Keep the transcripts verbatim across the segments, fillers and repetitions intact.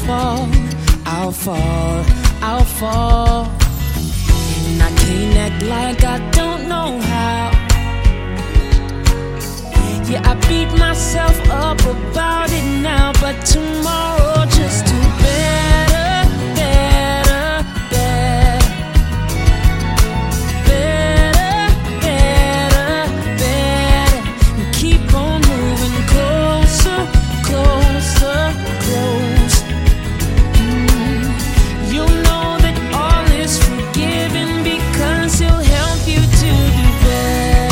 fall, I'll fall, I'll fall. And I can't act like I don't know how. Yeah, I beat myself up about it now, but tomorrow just do better, better, better. Better, better, better. And keep on moving closer, closer, closer. Mm. You'll know that all is forgiven because he'll help you to do better.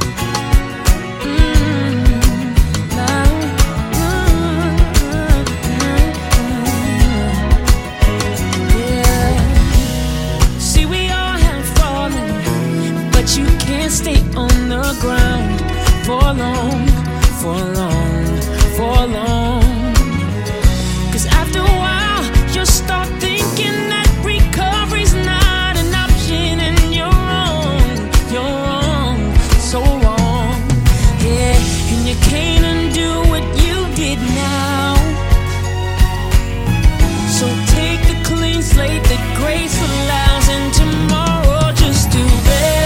Stay on the ground for long, for long, for long. Cause after a while you'll start thinking that recovery's not an option, and you're wrong, you're wrong, so wrong. Yeah, and you can't undo what you did now. So take the clean slate that grace allows, and tomorrow just do better.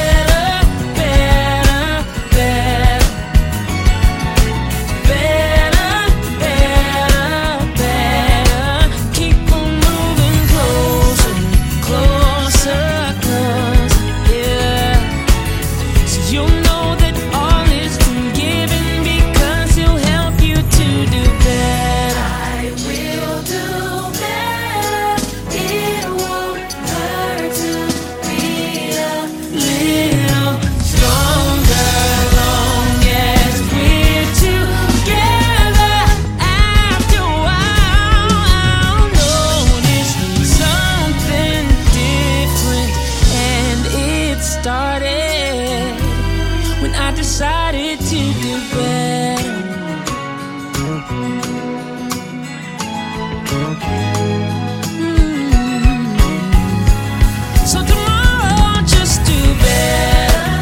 Started when I decided to do better. Mm. So tomorrow just do better.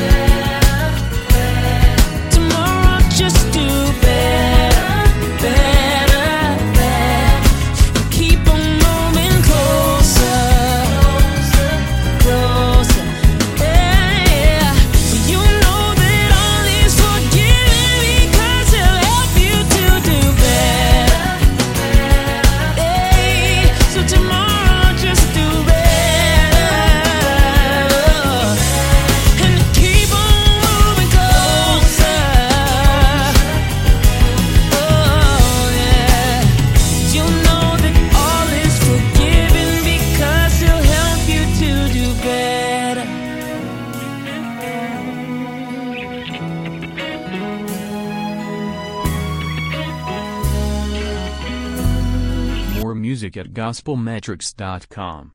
Tomorrow just do better, better, better. Keep on moving closer, closer. More music at gospel metrics dot com.